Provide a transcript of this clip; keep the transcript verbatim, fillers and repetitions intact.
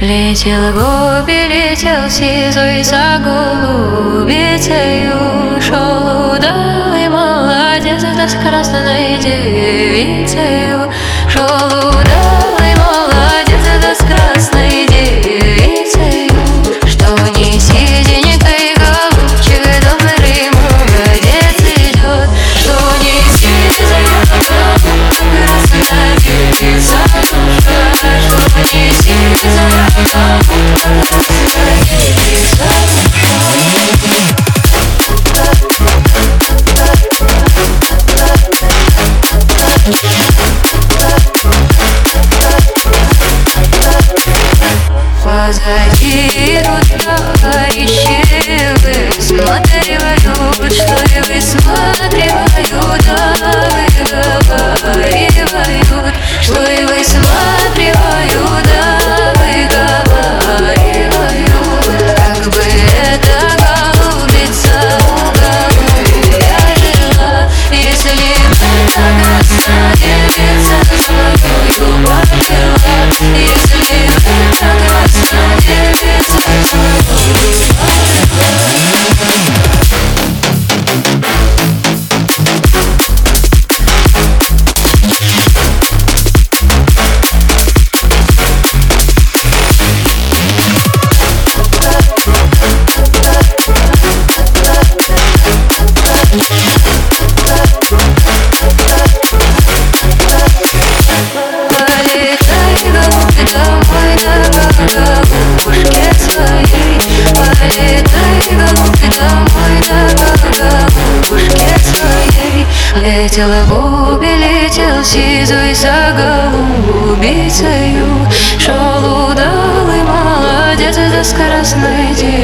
Летел голубь, летел сизой за голубицею, шел удалый молодец да с красной девицею, шел удалый молодец да с красной девицею. Что неси денег-й, голубчик, добрый молодец идет, что неси денег, красная девица душа, что неси позади идут товарищи, высматривают, что ли высматривают, да выговаривают, что ли высматривают, да выговаривают. Как бы эта голубица голубя жила, если бы эта красная девица золотую попила, если бы эта красная девица золотую летел голубь, летел сизой за голубицею, шел удалый молодец да с красной девицею.